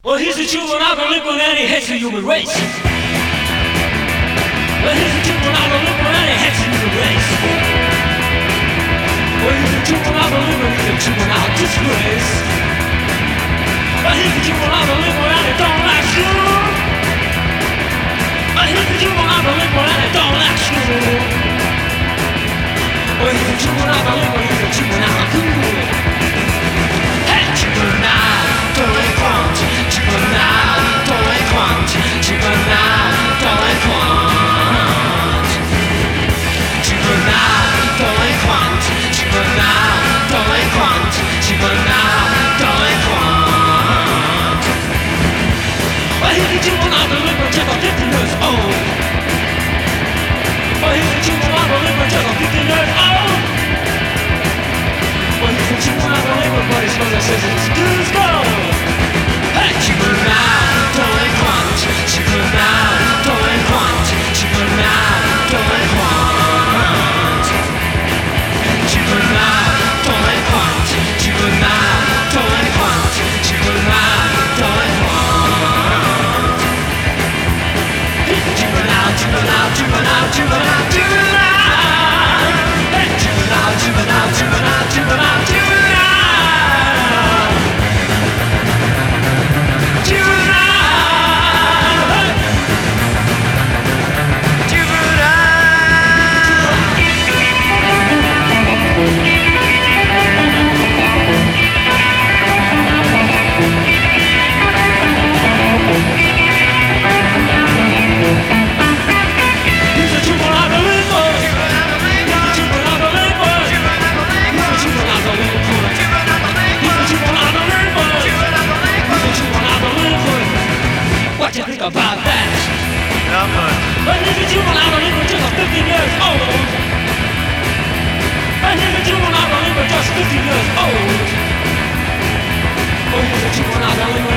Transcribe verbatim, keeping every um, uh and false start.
Well, he's a juvenile delinquent and he hates the human race. Well, he's a juvenile delinquent and he hates the human race. Well, he's a juvenile delinquent, he's a juvenile disgrace. Well, he's a juvenile delinquent and he don't like you. Well, he's a juvenile delinquent and he don't like you. Well, he's a juvenile delinquent, he's a juvenile cool. Hey, juvenile delinquent, juvenile delinquent, juvenile delinquent, juvenile delinquent, juvenile delinquent, juvenile delinquent. Well, he's a juvenile delinquent, just fifty years old. Well, he's a juvenile delinquent, just fifty years old. Well, he's a juvenile delinquent, but his mother says it's good as gold. Hey, juvenile delinquent, juvenile delinquent, juvenile delinquent, juvenile delinquent, juvenile delinquent, juvenile delinquent. He's a juvenile, juvenile, juvenile, juvenile, juvenile. Hey, juvenile, juvenile, juvenile, juvenile, juvenile. What you think about that? Not much. But he's a juvenile delinquent just fifty years old. But he's a juvenile delinquent just fifty years old. Oh, he's a juvenile delinquent.